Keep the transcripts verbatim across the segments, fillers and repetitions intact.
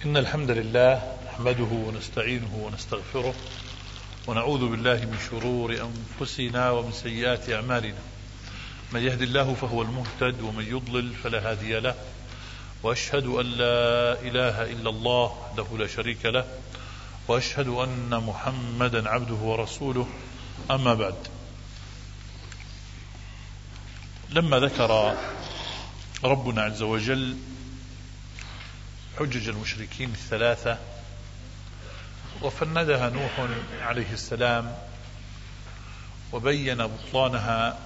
إن الحمد لله نحمده ونستعينه ونستغفره ونعوذ بالله من شرور أنفسنا ومن سيئات أعمالنا. من يهد الله فهو المهتد ومن يضلل فلا هادي له، وأشهد أن لا إله إلا الله وحده لا شريك له، وأشهد أن محمدا عبده ورسوله. أما بعد، لما ذكر ربنا عز وجل حجج المشركين الثلاثة وفندها نوح عليه السلام وبين بطلانها،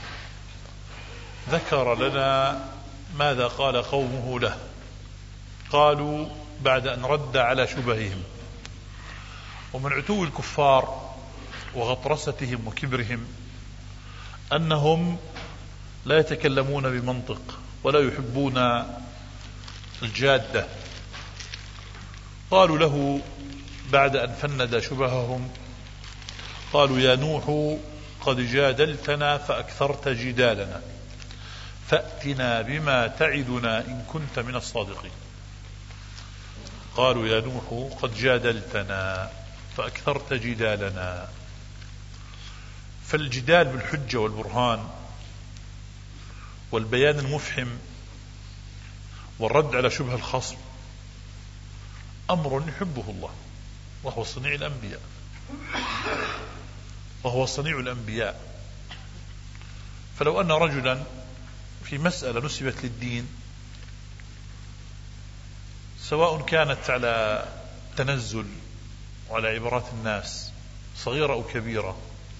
ذكر لنا ماذا قال قومه له. قالوا بعد أن رد على شبههم ومن عتو الكفار وغطرستهم وكبرهم أنهم لا يتكلمون بمنطق ولا يحبون الجادة، قالوا له بعد أن فند شبههم، قالوا يا نوح قد جادلتنا فأكثرت جدالنا فأتنا بما تعدنا إن كنت من الصادقين. قالوا يا نوح قد جادلتنا فأكثرت جدالنا. فالجدال بالحجة والبرهان والبيان المفحم والرد على شبه الخصم أمر يحبه الله، وهو صنيع الأنبياء وهو صنيع الأنبياء. فلو أن رجلا في مسألة نسبت للدين، سواء كانت على تنزل وعلى عبارات الناس صغيرة أو كبيرة،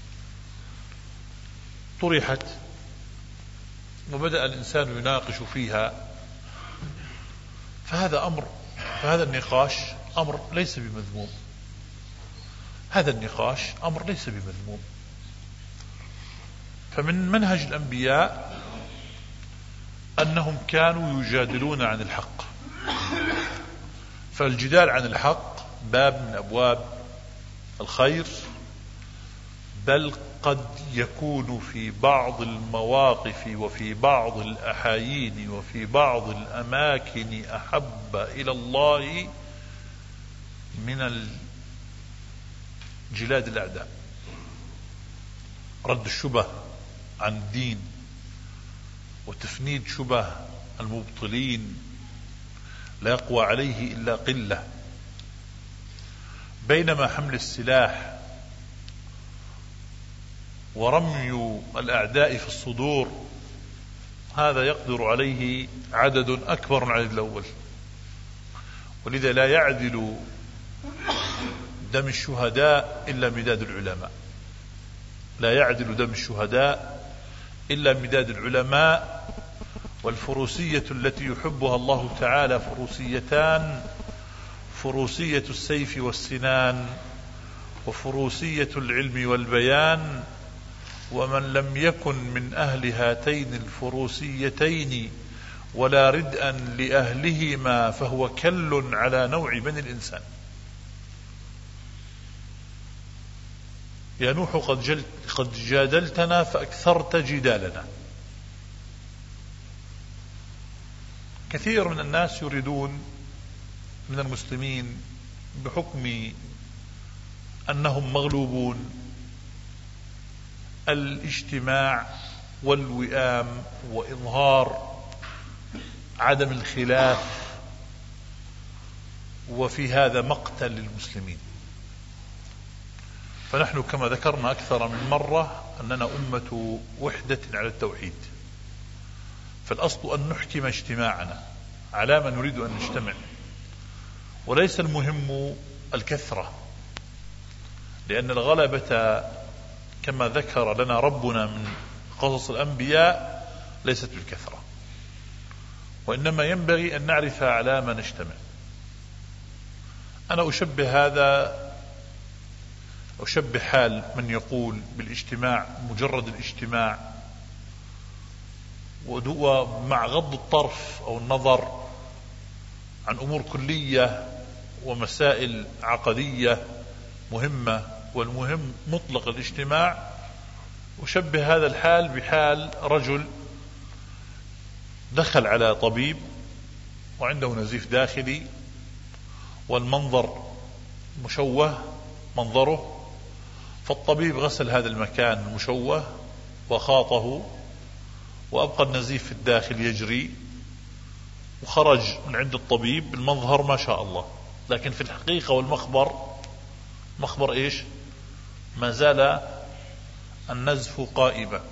طرحت وبدأ الإنسان يناقش فيها، فهذا أمر فهذا النقاش أمر ليس بمذموم. هذا النقاش أمر ليس بمذموم. فمن منهج الأنبياء أنهم كانوا يجادلون عن الحق، فالجدال عن الحق باب من أبواب الخير، بل قد يكون في بعض المواقف وفي بعض الأحايين وفي بعض الأماكن أحب إلى الله من جلاد الأعداء. رد الشبه عن الدين وتفنيد شبه المبطلين لا يقوى عليه إلا قلة، بينما حمل السلاح ورمي الأعداء في الصدور هذا يقدر عليه عدد أكبر من العدد الأول. ولذا لا يعدل دم الشهداء إلا مداد العلماء، لا يعدل دم الشهداء إلا مداد العلماء. والفروسية التي يحبها الله تعالى فروسيتان: فروسية السيف والسنان، وفروسية العلم والبيان. ومن لم يكن من أهل هاتين الفروسيتين ولا ردءا لأهلهما فهو كل على نوع بني الإنسان. يا نوح قد, قد جادلتنا فأكثرت جدالنا. كثير من الناس يريدون من المسلمين بحكم أنهم مغلوبون الاجتماع والوئام وإظهار عدم الخلاف، وفي هذا مقتل للمسلمين. فنحن كما ذكرنا أكثر من مرة أننا أمة وحدة على التوحيد، فالأصل أن نحكم اجتماعنا على ما نريد أن نجتمع، وليس المهم الكثرة، لأن الغلبة كما ذكر لنا ربنا من قصص الأنبياء ليست بالكثرة، وإنما ينبغي أن نعرف على ما نجتمع. أنا أشبه هذا أشبه حال من يقول بالاجتماع مجرد الاجتماع ومع غض الطرف أو النظر عن أمور كلية ومسائل عقدية مهمة، والمهم مطلق الاجتماع. أشبه هذا الحال بحال رجل دخل على طبيب وعنده نزيف داخلي والمنظر مشوه منظره، فالطبيب غسل هذا المكان المشوه وخاطه وأبقى النزيف في الداخل يجري، وخرج من عند الطبيب المظهر ما شاء الله، لكن في الحقيقة والمخبر مخبر إيش؟ ما زال النزف قائما.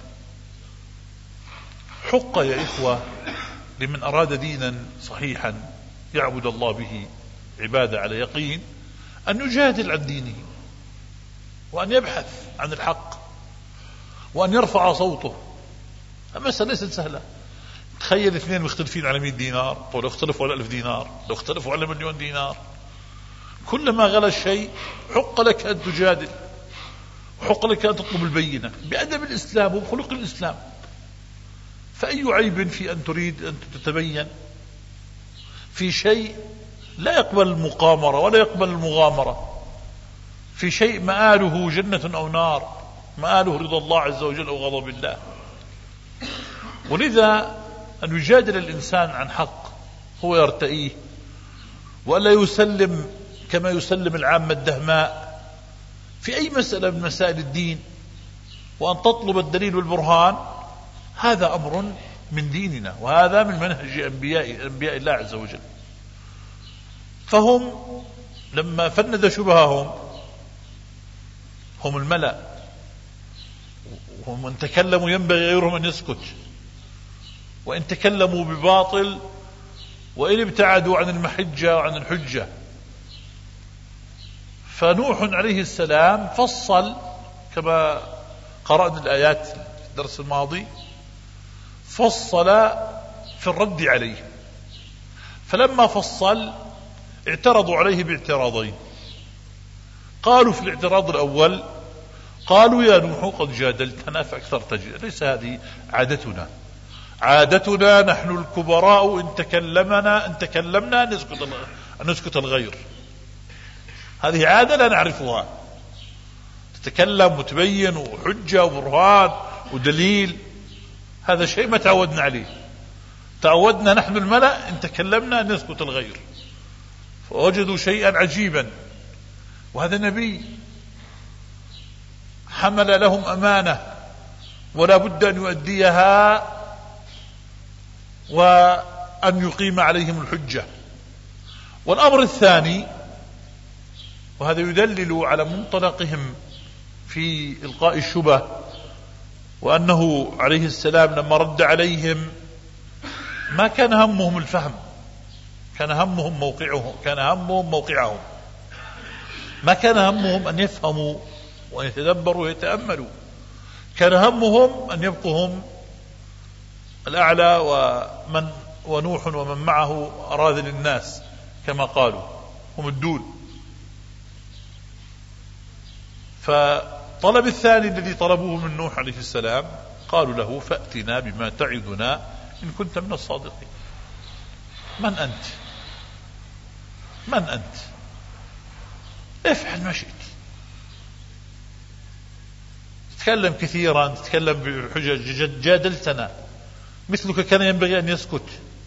حق يا إخوة لمن أراد دينا صحيحا يعبد الله به عبادة على يقين أن يجادل عن دينه، وأن يبحث عن الحق، وأن يرفع صوته. المسألة ليست سهلة. تخيل اثنين مختلفين على مئة دينار، لو اختلفوا على ألف دينار، لو اختلفوا على مليون دينار، كلما غلا الشيء حق لك أن تجادل، وحق لك أن تطلب البينة بأدب الإسلام وبخلق الإسلام. فأي عيب في أن تريد أن تتبين في شيء لا يقبل المقامرة ولا يقبل المغامرة، في شيء مآله جنة أو نار، مآله رضا الله عز وجل أو غضب الله. ولذا أن يجادل الإنسان عن حق هو يرتئيه، ولا يسلم كما يسلم العامة الدهماء في أي مسألة من مسائل الدين، وأن تطلب الدليل والبرهان، هذا أمر من ديننا، وهذا من منهج أنبياء, أنبياء الله عز وجل. فهم لما فند شبههم، هم الملأ، ومن تكلموا ينبغي غيرهم أن يسكت، وإن تكلموا بباطل وإن ابتعدوا عن المحجة وعن الحجة. فنوح عليه السلام فصل كما قرأنا الآيات في الدرس الماضي، فصل في الرد عليه. فلما فصل اعترضوا عليه باعتراضين. قالوا في الاعتراض الأول، قالوا يا نوح قد جادلتنا فأكثرت جدلا. ليس هذه عادتنا، عادتنا نحن الكبراء إن تكلمنا إن تكلمنا نسكت نسكت الغير. هذه عادة لا نعرفها، تتكلم وتبين وحجة وبرهان ودليل، هذا شيء ما تعودنا عليه. تعودنا نحن الملأ إن تكلمنا نسكت الغير. فوجدوا شيئا عجيبا، وهذا نبي حمل لهم أمانة ولا بد أن يؤديها وأن يقيم عليهم الحجة. والأمر الثاني، وهذا يدلل على منطلقهم في إلقاء الشبه، وأنه عليه السلام لما رد عليهم ما كان همهم الفهم، كان همهم موقعهم كان همهم موقعهم ما كان همهم أن يفهموا وأن يتدبروا ويتأملوا، كان همهم أن يبقوا هم الأعلى، ومن ونوح ومن معه أراذل الناس كما قالوا، هم الدول. فطلب الثاني الذي طلبوه من نوح عليه السلام، قالوا له فأتنا بما تعدنا إن كنت من الصادقين. من أنت؟ من أنت؟ افعل ما شئت. تتكلم كثيرا، تتكلم بحجج، جادلتنا، مثلك كان ينبغي أن يسكت.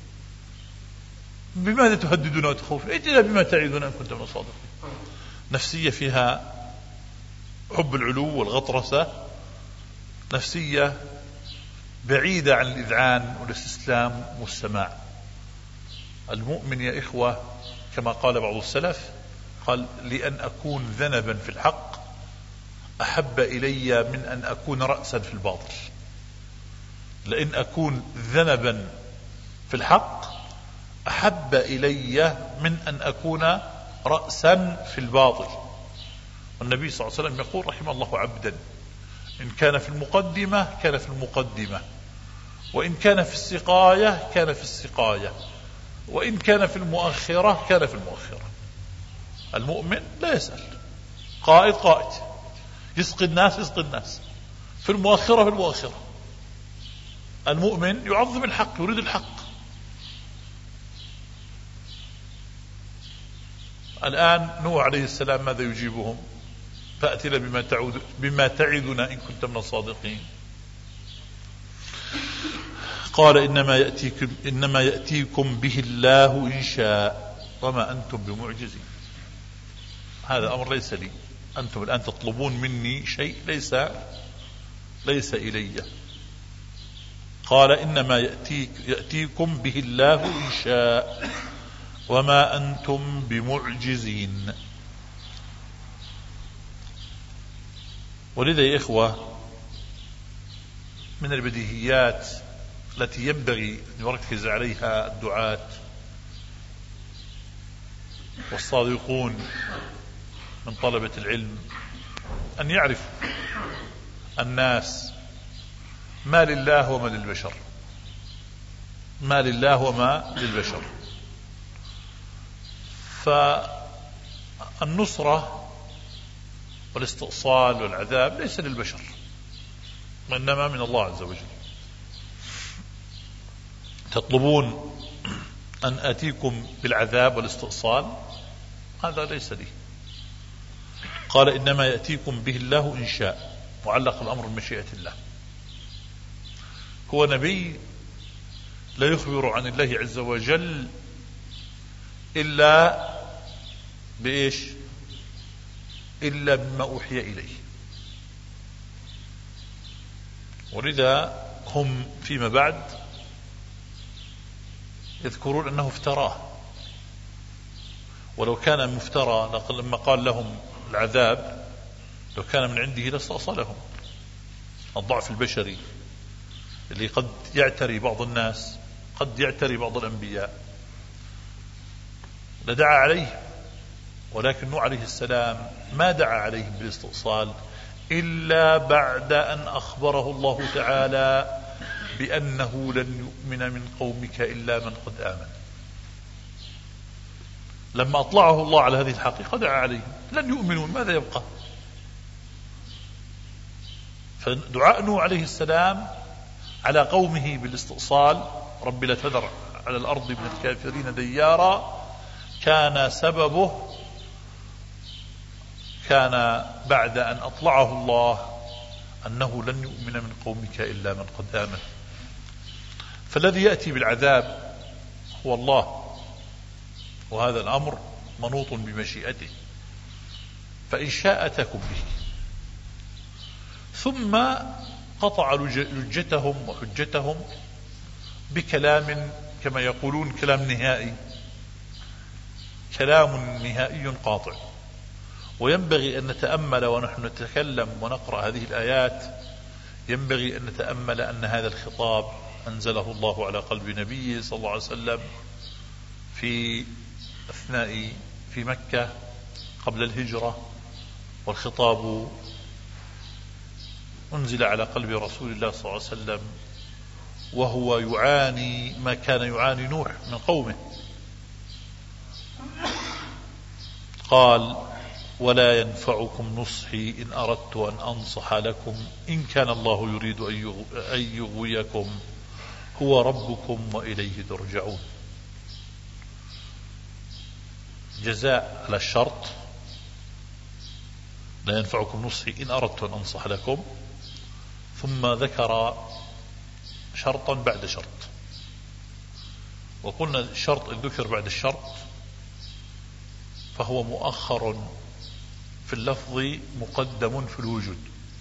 بماذا تهددنا وتخوف؟ ائتنا بما تعدنا إن كنت من الصادقين. نفسية فيها حب العلو والغطرسة، نفسية بعيدة عن الإذعان والاستسلام والسماع. المؤمن يا إخوة كما قال بعض السلف، قال لأن أكون ذنبا في الحق أحب إلي من أن أكون رأسا في الباطل. لأن أكون ذنبا في الحق أحب إلي من أن أكون رأسا في الباطل. والنبي صلى الله عليه وسلم يقول رحم الله عبدا إن كان في المقدمة كان في المقدمة، وإن كان في السقاية كان في السقاية، وإن كان في المؤخرة كان في المؤخرة. المؤمن لا يسأل، قائد قائد، يسقي الناس يسقي الناس، في المؤخرة في المؤخرة. المؤمن يعظم الحق، يريد الحق. الآن نوح عليه السلام ماذا يجيبهم؟ فأتنا بما تعود بما تعدنا إن كنت من الصادقين. قال إنما يأتيكم إنما يأتيكم به الله إن شاء وما أنتم بمعجزين. هذا أمر ليس لي، أنتم الآن تطلبون مني شيء ليس ليس إلي. قال إنما يأتيك يأتيكم به الله إن شاء وما أنتم بمعجزين. ولذا يا إخوة من البديهيات التي ينبغي أن يركز عليها الدعاة والصادقون من طلبة العلم أن يعرف الناس ما لله وما للبشر، ما لله وما للبشر. فالنصرة والاستئصال والعذاب ليس للبشر وإنما من الله عز وجل. تطلبون أن آتيكم بالعذاب والاستئصال، هذا ليس لي. قال إنما يأتيكم به الله إن شاء، وعلق الأمر بمشيئة الله. هو نبي لا يخبر عن الله عز وجل إلا بإيش؟ إلا بما أوحي إليه. ولذا هم فيما بعد يذكرون أنه افتراه، ولو كان مفترى لما قال لهم العذاب لو كان من عنده لاستأصلهم. الضعف البشري اللي قد يعتري بعض الناس، قد يعتري بعض الأنبياء، لدعا عليه، ولكن نوح عليه السلام ما دعا عليهم بالاستئصال إلا بعد أن أخبره الله تعالى بأنه لن يؤمن من قومك إلا من قد آمن. لما أطلعه الله على هذه الحقيقة دعا عليهم، لن يؤمنون، ماذا يبقى؟ فدعاء نوح عليه السلام على قومه بالاستئصال، رب لا تذر على الأرض من الكافرين ديارا، كان سببه كان بعد أن أطلعه الله أنه لن يؤمن من قومك إلا من قد آمن. فالذي يأتي بالعذاب هو الله، وهذا الأمر منوط بمشيئته، فإن شاء تكن به. ثم قطع لجتهم وحجتهم بكلام كما يقولون كلام نهائي، كلام نهائي قاطع. وينبغي أن نتأمل ونحن نتكلم ونقرأ هذه الآيات، ينبغي أن نتأمل أن هذا الخطاب أنزله الله على قلب نبيه صلى الله عليه وسلم في أثناء في مكة قبل الهجرة، والخطاب أنزل على قلب رسول الله صلى الله عليه وسلم وهو يعاني ما كان يعاني نوح من قومه. قال ولا ينفعكم نصحي إن أردت أن أنصح لكم إن كان الله يريد أن يغويكم هو ربكم وإليه ترجعون. جزاء على الشرط، لا ينفعكم نصحي إن أردت أن أنصح لكم، ثم ذكر شرطا بعد شرط. وقلنا الشرط الذكر بعد الشرط فهو مؤخر في اللفظ مقدم في الوجود،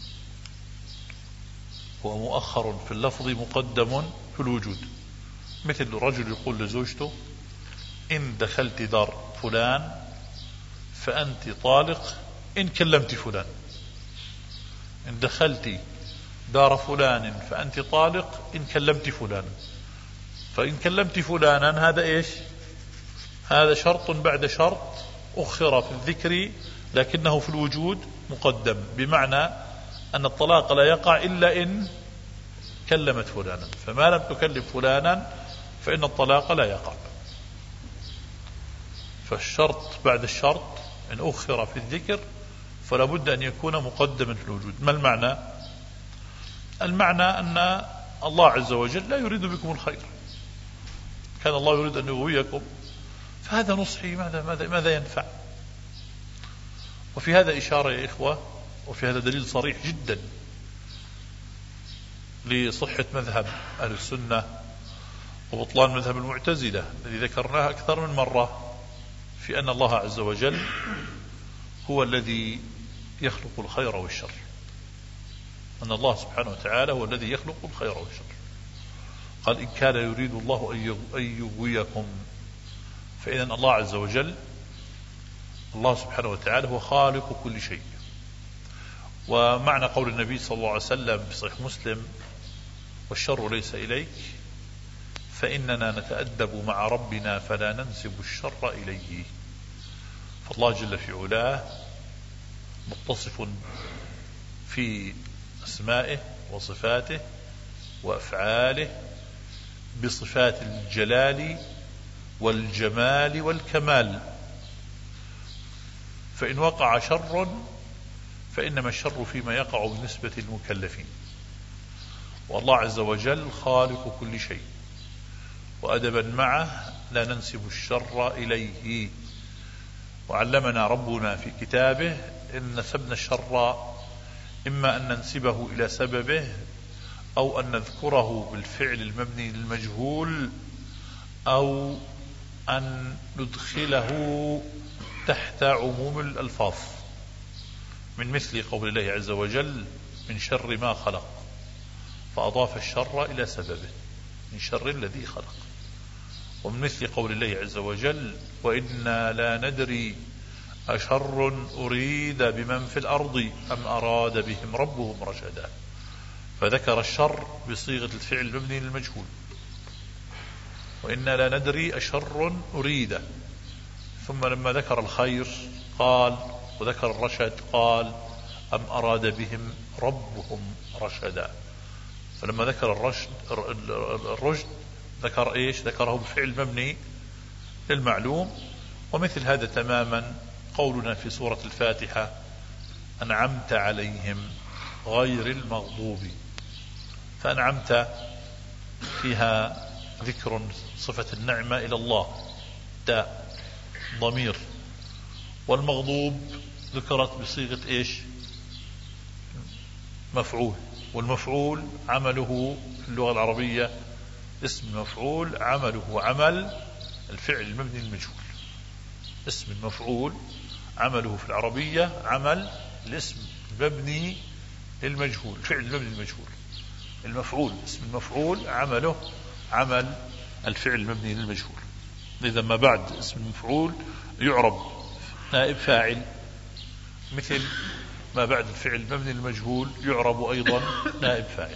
هو مؤخر في اللفظ مقدم في الوجود. مثل رجل يقول لزوجته إن دخلت دار فلان فأنت طالق إن كلمت فلان. إن دخلت دار فلان فأنت طالق إن كلمت فلان. فإن كلمت فلانا هذا إيش؟ هذا شرط بعد شرط أخر في الذكر لكنه في الوجود مقدم، بمعنى أن الطلاق لا يقع إلا إن كلمت فلانا، فما لم تكلم فلانا فإن الطلاق لا يقع. فالشرط بعد الشرط إن أخر في الذكر فلا بد أن يكون مقدما في الوجود. ما المعنى؟ المعنى أن الله عز وجل لا يريد بكم الخير، كان الله يريد أن يغويكم، فهذا نصحي ماذا, ماذا, ماذا ينفع؟ وفي هذا إشارة يا إخوة، وفي هذا دليل صريح جدا لصحة مذهب أهل السنة وبطلان مذهب المعتزلة الذي ذكرناه أكثر من مرة، في أن الله عز وجل هو الذي يخلق الخير والشر، أن الله سبحانه وتعالى هو الذي يخلق الخير والشر. قال إن كان يريد الله أن يغويكم، فإذن الله عز وجل الله سبحانه وتعالى هو خالق كل شيء. ومعنى قول النبي صلى الله عليه وسلم في صحيح مسلم والشر ليس إليك، فإننا نتأدب مع ربنا فلا ننسب الشر إليه. فالله جل في علاه متصف في أسمائه وصفاته وأفعاله بصفات الجلال والجمال والكمال، فإن وقع شر فإنما الشر فيما يقع بالنسبة للمكلفين، والله عز وجل خالق كل شيء، وأدبا معه لا ننسب الشر إليه. وعلمنا ربنا في كتابه إن نسبنا الشر إما أن ننسبه إلى سببه أو أن نذكره بالفعل المبني للمجهول أو أن ندخله تحت عموم الألفاظ، من مثل قول الله عز وجل من شر ما خلق، فأضاف الشر إلى سببه من شر الذي خلق. ومن مثل قول الله عز وجل وإنا لا ندري أشر أريد بمن في الأرض أم أراد بهم ربهم رشدا، فذكر الشر بصيغة الفعل المبني للمجهول، وإنا لا ندري أشر أريد، ثم لما ذكر الخير قال وذكر الرشد قال أم أراد بهم ربهم رشدا، فلما ذكر الرشد الرشد ذكر إيش؟ ذكره بفعل مبني للمعلوم. ومثل هذا تماما قولنا في سورة الفاتحة أنعمت عليهم غير المغضوب، فأنعمت فيها ذكر صفة النعمة إلى الله تاء ضمير، والمغضوب ذكرت بصيغة إيش؟ مفعول، والمفعول عمله في اللغة العربية اسم المفعول عمله عمل الفعل المبني للمجهول. اسم المفعول عمله في العربية عمل الاسم المبني للمجهول، الفعل المبني للمجهول. المفعول اسم المفعول عمله عمل الفعل المبني للمجهول. إذا ما بعد اسم المفعول يعرب نائب فاعل، مثل ما بعد الفعل المبني للمجهول يعرب أيضا نائب فاعل.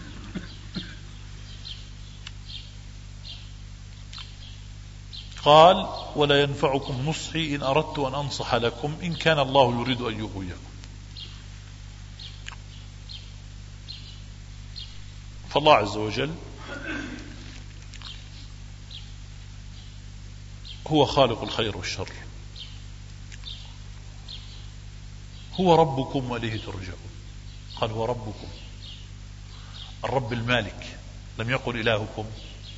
قال ولا ينفعكم نصحي إن أردت أن أنصح لكم إن كان الله يريد أن يغويكم. فالله عز وجل هو خالق الخير والشر، هو ربكم وإليه ترجعون. قال هو ربكم، الرب المالك، لم يقل إلهكم.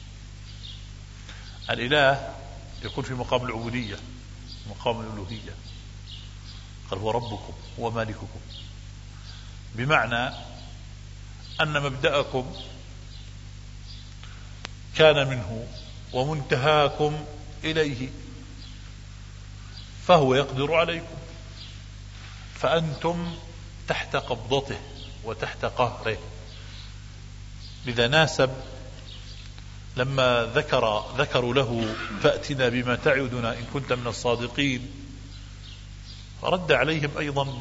الإله يكون في مقام العبودية مقام الألوهية، قال هو ربكم هو مالككم، بمعنى أن مبدأكم كان منه ومنتهاكم إليه، فهو يقدر عليكم، فأنتم تحت قبضته وتحت قهره. لذا ناسب لما ذكر ذكروا له فأتنا بما تعدنا إن كنت من الصادقين، رد عليهم أيضا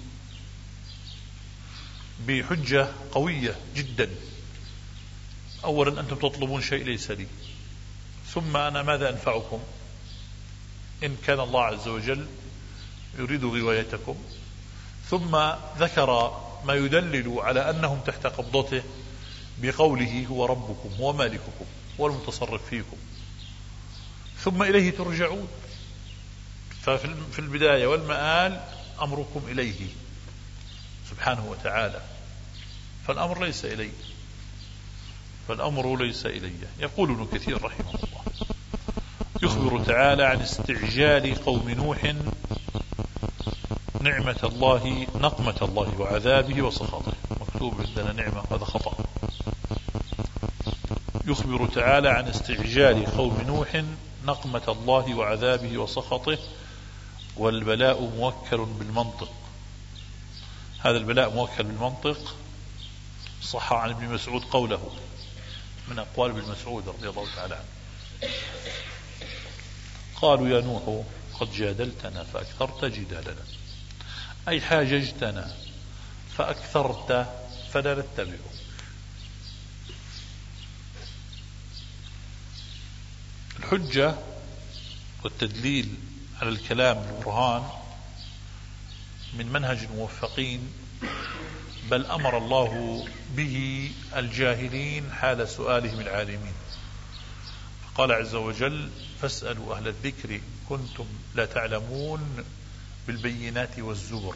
بحجة قوية جدا. أولا أنتم تطلبون شيء ليس لي، ثم أنا ماذا أنفعكم إن كان الله عز وجل يريد غوايتكم. ثم ذكر ما يدلل على أنهم تحت قبضته بقوله هو ربكم هو مالككم هو المتصرف فيكم، ثم إليه ترجعون. ففي البداية والمآل أمركم إليه سبحانه وتعالى، فالأمر ليس إليه فالأمر ليس إليه. يقول ابن كثير رحمه الله يخبر تعالى عن استعجال قوم نوح نعمة الله نقمة الله وعذابه وسخطه. مكتوب عندنا نعمة، هذا خطأ. يخبر تعالى عن استعجال قوم نوح نقمة الله وعذابه وسخطه والبلاء موكل بالمنطق. هذا البلاء موكل بالمنطق صح عن ابن مسعود قوله، من أقوال ابن مسعود رضي الله تعالى عنه. قالوا يا نوح قد جادلتنا فأكثرت جدالنا، أي حاججتنا فأكثرت فلا نتبعك. الحجة والتدليل على الكلام بالبرهان من منهج الموفقين، بل أمر الله به الجاهلين حال سؤالهم العالمين. قال عز وجل فاسألوا أهل الذكر إن كنتم لا تعلمون بالبينات والزبر.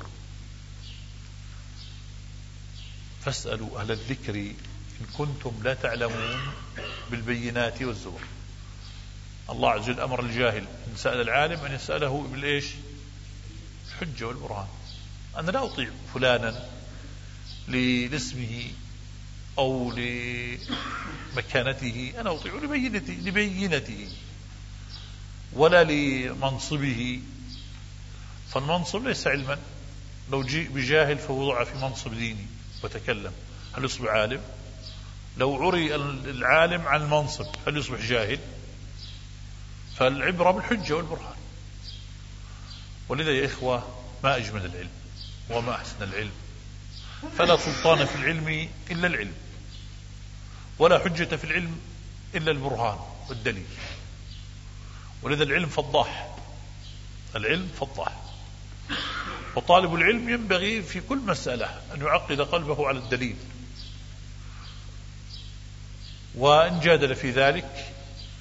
فاسألوا أهل الذكر إن كنتم لا تعلمون بالبينات والزبر. الله عز وجل أمر الجاهل إن سأل العالم أن يسأله بالإيش؟ الحجة والبرهان. أنا لا أطيع فلانا لاسمه أو لمكانته، أنا أطيع لبينته, لبينته ولا لمنصبه. فالمنصب ليس علما، لو جيء بجاهل فوضع في منصب ديني وتكلم هل يصبح عالم؟ لو عري العالم عن المنصب هل يصبح جاهل؟ فالعبرة بالحجة والبرهان. ولذا يا إخوة ما أجمل العلم وما أحسن العلم، فلا سلطان في العلم إلا العلم، ولا حجة في العلم إلا البرهان والدليل. ولذا العلم فضاح، العلم فضاح. وطالب العلم ينبغي في كل مسألة أن يعقد قلبه على الدليل، وإن جادل في ذلك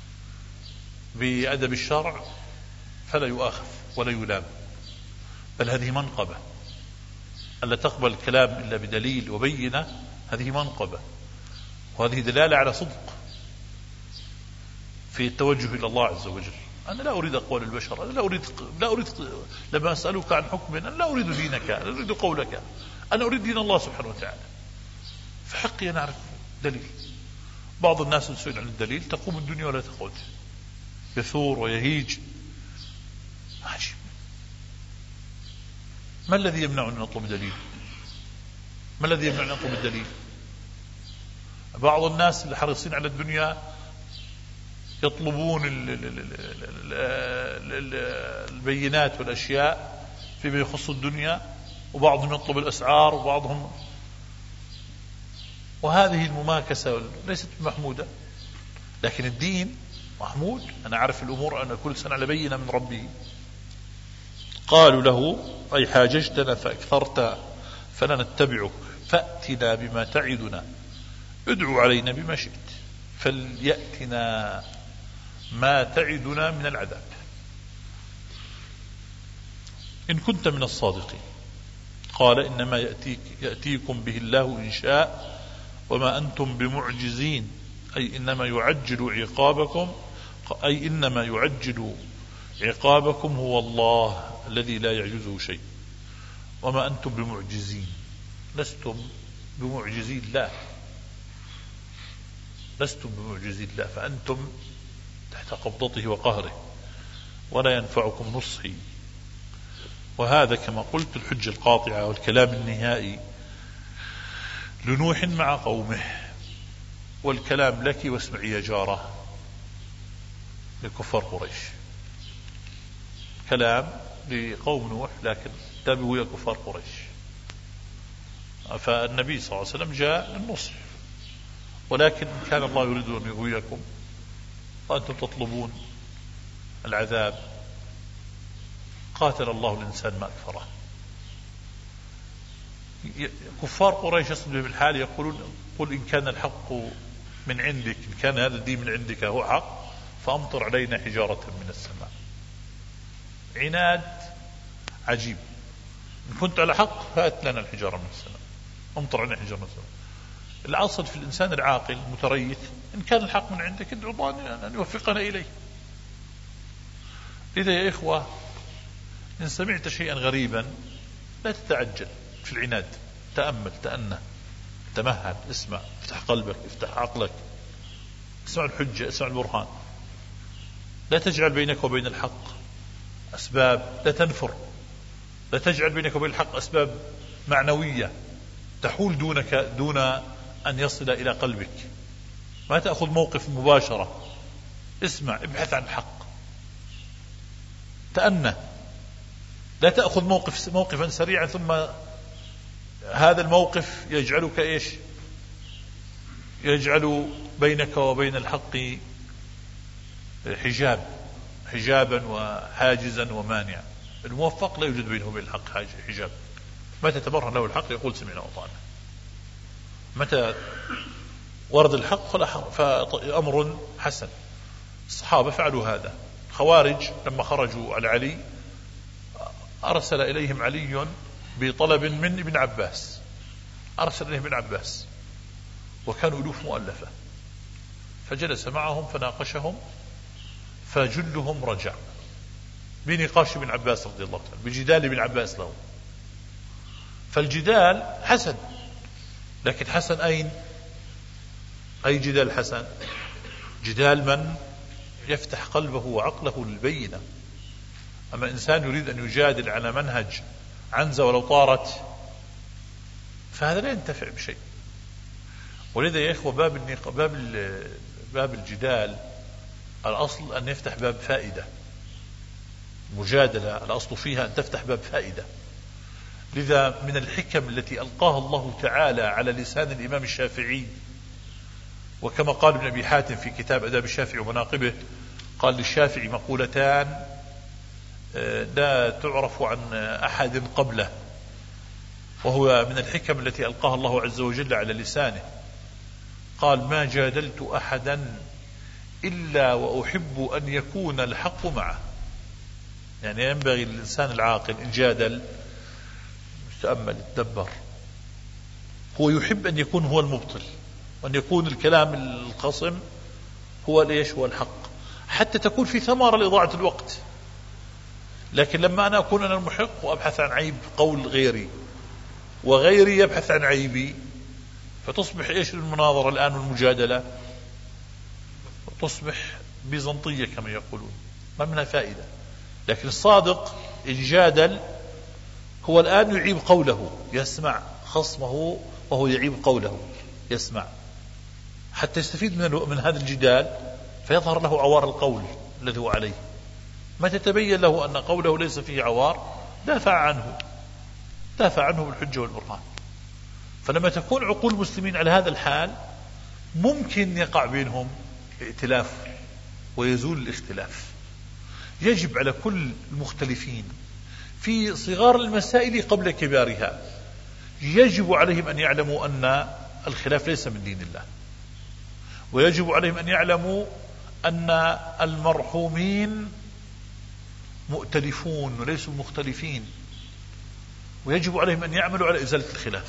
بأدب الشرع فلا يؤاخذ ولا يلام، بل هذه منقبة. ألا تقبل الكلام إلا بدليل وبينة، هذه منقبة، وهذه دلالة على صدق في التوجه إلى الله عز وجل. أنا لا أريد أقوال البشر، أنا لا أريد, لا أريد لما أسألك عن حكم أنا لا أريد دينك، أنا أريد قولك، أنا أريد دين الله سبحانه وتعالى. فحقي أن أعرف دليل. بعض الناس يسأل عن الدليل تقوم الدنيا ولا تقعد، يثور ويهيج. عجيب، ما الذي يمنع أن نطلب دليل؟ ما الذي يمنع أن نطلب الدليل؟ بعض الناس اللي حريصين على الدنيا يطلبون البينات والأشياء فيما يخص الدنيا، وبعضهم يطلب الأسعار وبعضهم، وهذه المماكسة ليست محمودة. لكن الدين محمود، أنا أعرف الأمور أنا كل سنة لبينة من ربي. قالوا له أي حاججتنا فأكثرت فلا نتبعك فأتنا بما تعدنا، ادعو علينا بما شئت، فليأتنا ما تعدنا من العذاب إن كنت من الصادقين. قال إنما يأتيك يأتيكم به الله إن شاء وما أنتم بمعجزين، أي إنما يعجل عقابكم، أي إنما يعجل عقابكم هو الله الذي لا يعجزه شيء، وما أنتم بمعجزين، لستم بمعجزي الله، لستم بمعجزي الله، فأنتم تحت قبضته وقهره، ولا ينفعكم نصحي. وهذا كما قلت الحجة القاطعة والكلام النهائي لنوح مع قومه، والكلام لك واسمعي يا جارة لكفار قريش، كلام لقوم نوح لكن تابعوا يا كفار قريش. فالنبي صلى الله عليه وسلم جاء للنصح، ولكن كان الله يريد أن يغويكم وأنتم تطلبون العذاب. قاتل الله الإنسان ما أكفره. كفار قريش يصدوا بالحال يقولون قل إن كان الحق من عندك، إن كان هذا الدين من عندك هو حق فأمطر علينا حجارة من السماء. عناد عجيب، إن كنت على حق فأت لنا الحجارة من السماء، أمطر علينا حجارة من السماء. الأصل في الإنسان العاقل المتريث إن كان الحق من عندك ادعو الله أن يوفقنا إليه. إذا يا إخوة إن سمعت شيئا غريبا لا تتعجل في العناد، تأمل، تأنى، تمهل، اسمع، افتح قلبك، افتح عقلك، اسمع الحجة، اسمع البرهان. لا تجعل بينك وبين الحق أسباب لا تنفر، لا تجعل بينك وبين الحق أسباب معنوية تحول دونك دون أن يصل إلى قلبك. ما تأخذ موقف مباشرة، اسمع، ابحث عن الحق، تأنى، لا تأخذ موقف موقفا سريعا ثم هذا الموقف يجعلك إيش؟ يجعل بينك وبين الحق حجاب حجابا وحاجزا ومانعا. الموفق لا يوجد بينه وبين الحق حجاب، متى تبرهن له الحق يقول سمعنا وأطعنا، متى ورد الحق فأمر حسن. الصحابة فعلوا هذا. خوارج لما خرجوا على علي أرسل إليهم علي بطلب من ابن عباس، أرسل إليهم ابن عباس وكانوا ألوف مؤلفة، فجلس معهم فناقشهم فجلهم رجع بنقاش ابن عباس رضي الله عنه، بجدال ابن عباس له. فالجدال حسن، لكن حسن أين؟ أي جدال حسن؟ جدال من يفتح قلبه وعقله للبينة. أما إنسان يريد أن يجادل على منهج عنزة ولو طارت فهذا لا ينتفع بشيء. ولذا يا إخوة باب النق... باب ال... باب الجدال الأصل أن يفتح باب فائدة. مجادلة الأصل فيها أن تفتح باب فائدة. لذا من الحكم التي ألقاها الله تعالى على لسان الإمام الشافعي، وكما قال ابن أبي حاتم في كتاب أداب الشافعي ومناقبه، قال للشافعي مقولتان لا تعرف عن أحد قبله، وهو من الحكم التي ألقاها الله عز وجل على لسانه. قال: ما جادلت أحدا إلا وأحب أن يكون الحق معه. يعني ينبغي للإنسان العاقل إن جادل يتأمل يتدبر، هو يحب أن يكون هو المبطل، وأن يكون الكلام الخصم هو ليش هو الحق، حتى تكون في ثمرة لإضاعة الوقت. لكن لما أنا أكون أنا المحق وأبحث عن عيب قول غيري وغيري يبحث عن عيبي، فتصبح إيش المناظرة الآن والمجادلة؟ تصبح بيزنطية كما يقولون، ما منها فائدة. لكن الصادق إن جادل هو الآن يعيب قوله، يسمع خصمه وهو يعيب قوله، يسمع حتى يستفيد من, من هذا الجدال، فيظهر له عوار القول الذي هو عليه. ما تتبين له أن قوله ليس فيه عوار دافع عنه دافع عنه بالحجة والبرهان. فلما تكون عقول المسلمين على هذا الحال ممكن يقع بينهم ائتلاف ويزول الاختلاف. يجب على كل المختلفين في صغار المسائل قبل كبارها، يجب عليهم أن يعلموا أن الخلاف ليس من دين الله، ويجب عليهم أن يعلموا أن المرحومين مؤتلفون وليسوا مختلفين، ويجب عليهم أن يعملوا على إزالة الخلاف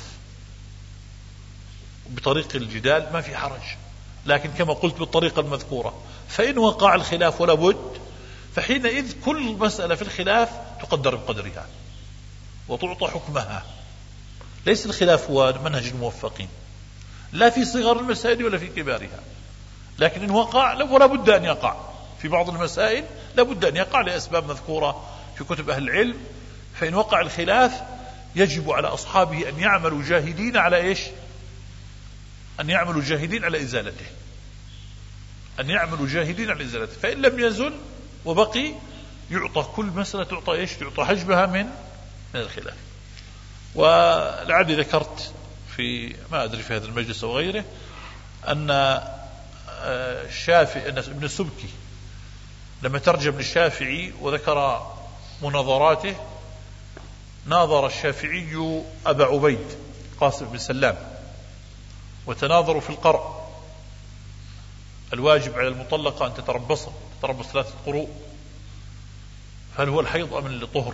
بطريق الجدال، ما في حرج، لكن كما قلت بالطريقة المذكورة. فإن وقع الخلاف ولا بد، فحينئذ كل مسألة في الخلاف تقدر بقدرها وتعطى حكمها. ليس الخلاف هو منهج الموفقين، لا في صغر المسائل ولا في كبارها، لكن إن وقع ولا بد أن يقع في بعض المسائل، لا بد أن يقع لأسباب مذكورة في كتب أهل العلم. فإن وقع الخلاف يجب على أصحابه أن يعملوا جاهدين على إيش؟ أن يعملوا جاهدين على إزالته، أن يعملوا جاهدين على إزالته. فإن لم يزل وبقي يعطى كل مسألة تعطى إيش؟ تعطى حجبها من من الخلاف. ولعلي ذكرت في ما أدري في هذا المجلس أو غيره أن الشافعي أن ابن السبكي لما ترجم للشافعي وذكر مناظراته، ناظر الشافعي أبا عبيد قاسم بن سلام، وتناظروا في القرء. الواجب على المطلقة أن تتربص تتربص ثلاثة قروء، هل هو الحيض أم الطهر؟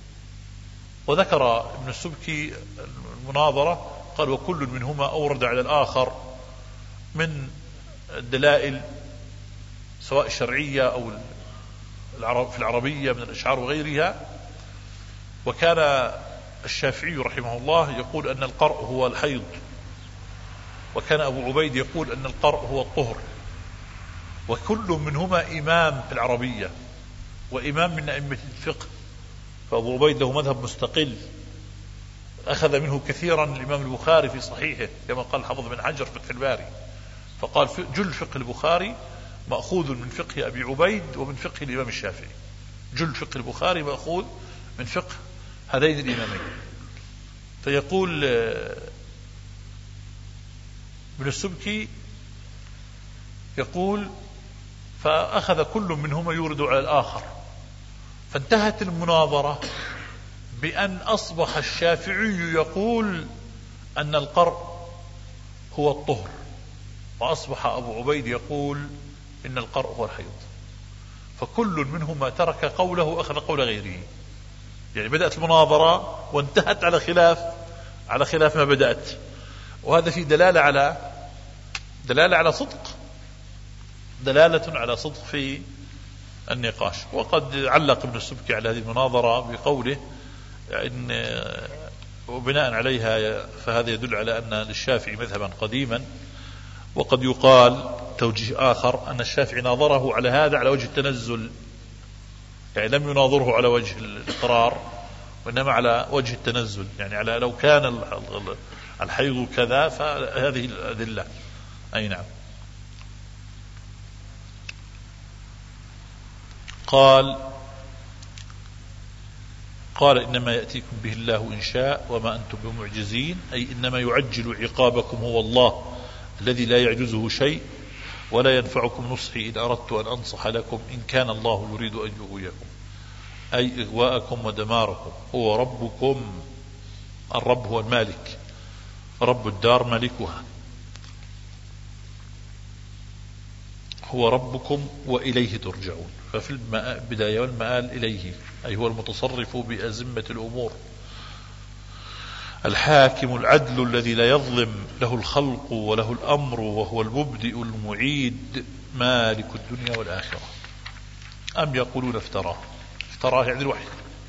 وذكر ابن السبكي المناظرة، قال: وكل منهما أورد على الآخر من الدلائل سواء الشرعية أو في العربية من الأشعار وغيرها. وكان الشافعي رحمه الله يقول أن القرء هو الحيض، وكان أبو عبيد يقول أن القرء هو الطهر، وكل منهما إمام في العربية، وإمام من أئمة الفقه، فأبو عبيد له مذهب مستقل أخذ منه كثيرا الإمام البخاري في صحيحه، كما قال حافظ بن حجر في فتح الباري، فقال جل فقه البخاري مأخوذ من فقه أبي عبيد ومن فقه الإمام الشافعي. جل فقه البخاري مأخوذ من فقه هذين الإمامين. فيقول ابن السبكي يقول فأخذ كل منهما يورد على الآخر، فانتهت المناظرة بأن أصبح الشافعي يقول أن القرء هو الطهر، وأصبح أبو عبيد يقول إن القرء هو الحيض، فكل منهما ترك قوله وأخذ قول غيره. يعني بدأت المناظرة وانتهت على خلاف على خلاف ما بدأت، وهذا في دلالة على دلالة على صدق دلالة على صدق في النقاش. وقد علق ابن السبكي على هذه المناظرة بقوله إن وبناء عليها فهذا يدل على أن للشافعي مذهبا قديما. وقد يقال توجيه آخر أن الشافعي ناظره على هذا على وجه التنزل، يعني لم يناظره على وجه الإقرار وإنما على وجه التنزل، يعني على لو كان الحيض كذا فهذه الأدلة. أي نعم. قال قال إنما يأتيكم به الله إن شاء وما أنتم بمعجزين، أي إنما يعجل عقابكم هو الله الذي لا يعجزه شيء، ولا ينفعكم نصحي إن أردت أن أنصح لكم إن كان الله يريد أن يغويكم، أي إغواءكم ودماركم. هو ربكم، الرب هو المالك، رب الدار مالكها، هو ربكم وإليه ترجعون. ففي البداية والمآل إليه، أي هو المتصرف بأزمة الأمور، الحاكم العدل الذي لا يظلم، له الخلق وله الأمر، وهو المبدئ المعيد، مالك الدنيا والآخرة. أم يقولون افتراه؟ افتراه يعني الوحي.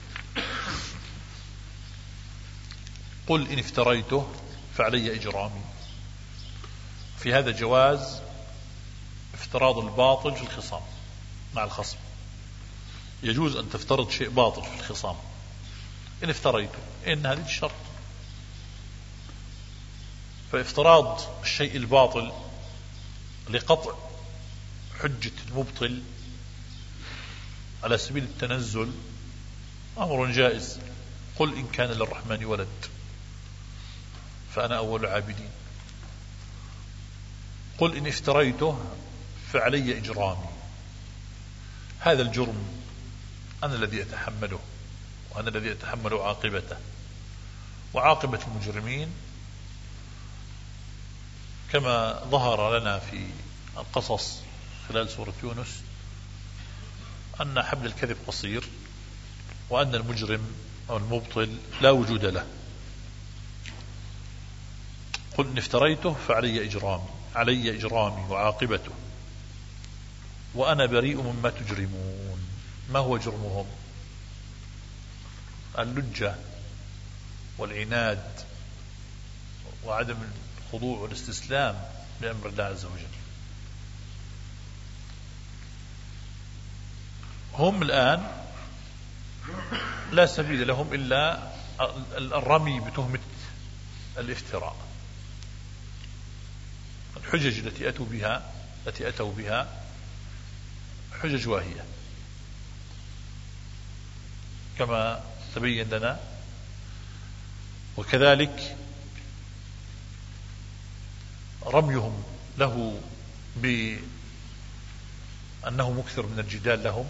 قل إن افتريته فعلي إجرامي. في هذا جواز افتراض الباطل في الخصام مع الخصم، يجوز أن تفترض شيء باطل في الخصام. إن افتريته، إن هذه الشرط. فافتراض الشيء الباطل لقطع حجة المبطل على سبيل التنزل أمر جائز. قل إن كان للرحمن ولد فأنا أول العابدين. قل إن افتريته فعلي إجرامي. هذا الجرم أنا الذي أتحمله، وأنا الذي أتحمل عاقبته. وعاقبة المجرمين كما ظهر لنا في القصص خلال سورة يونس أن حبل الكذب قصير، وأن المجرم أو المبطل لا وجود له. قل إن افتريته فعلي إجرامي، علي إجرامي وعاقبته، وأنا بريء مما تجرمون. ما هو جرمهم؟ اللجة والعناد وعدم الخضوع والاستسلام لأمر الله عز وجل. هم الآن لا سبيل لهم إلا الرمي بتهمة الافتراء. الحجج التي أتوا بها التي أتوا بها حجج واهية كما تبين لنا. وكذلك رميهم له بأنه مكثر من الجدال لهم،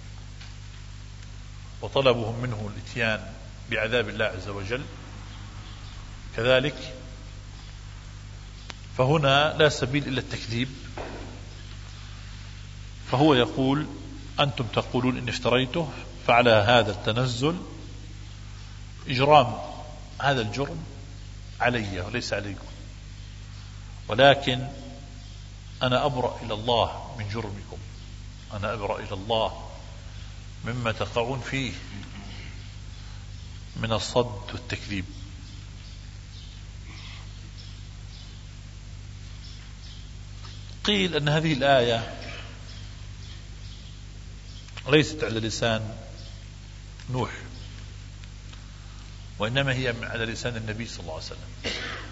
وطلبهم منه الاتيان بعذاب الله عز وجل كذلك. فهنا لا سبيل إلا التكذيب. فهو يقول أنتم تقولون إن افتريته، فعلى هذا التنزل إجرام هذا الجرم علي وليس عليكم، ولكن أنا أبرأ إلى الله من جرمكم، أنا أبرأ إلى الله مما تقعون فيه من الصد والتكذيب. قيل أن هذه الآية ليست على لسان نوح، وإنما هي على لسان النبي صلى الله عليه وسلم،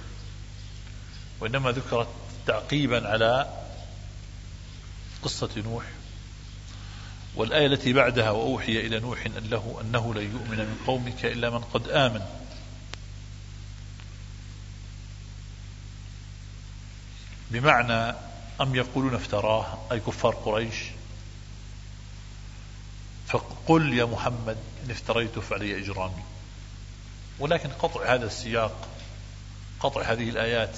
وإنما ذكرت تعقيبا على قصة نوح. والآية التي بعدها وأوحي إلى نوح أنه, أنه لن يؤمن من قومك إلا من قد آمن، بمعنى أم يقولون افتراه، أي كفار قريش، فقل يا محمد إن افتريته فعلي إجرامي. ولكن قطع هذا السياق، قطع هذه الآيات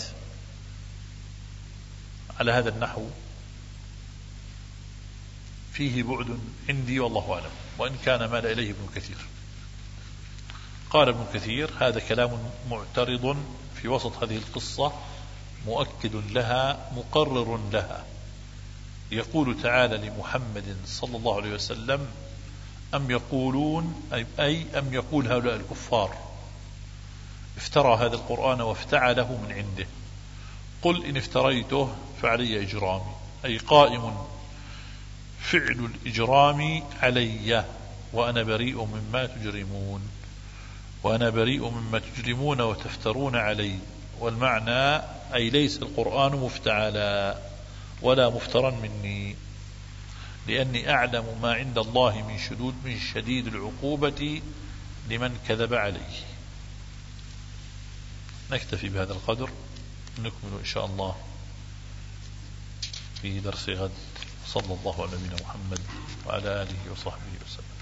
على هذا النحو فيه بعد عندي والله أعلم، وإن كان مال إليه ابن كثير. قال ابن كثير: هذا كلام معترض في وسط هذه القصة، مؤكد لها مقرر لها. يقول تعالى لمحمد صلى الله عليه وسلم: أم يقولون، أي أم يقول هؤلاء الكفار افترى هذا القرآن وافتعله من عنده، قل إن افتريته فعلي إجرامي، أي قائم فعل الإجرام علي وأنا بريء مما تجرمون، وأنا بريء مما تجرمون وتفترون علي. والمعنى أي ليس القرآن مفتعلا ولا مفترا مني، لأني أعلم ما عند الله من شدود من شديد العقوبة لمن كذب عليه. نكتفي بهذا القدر، نكمل إن شاء الله في درس غد. صلى الله على نبينا محمد وعلى آله وصحبه وسلم.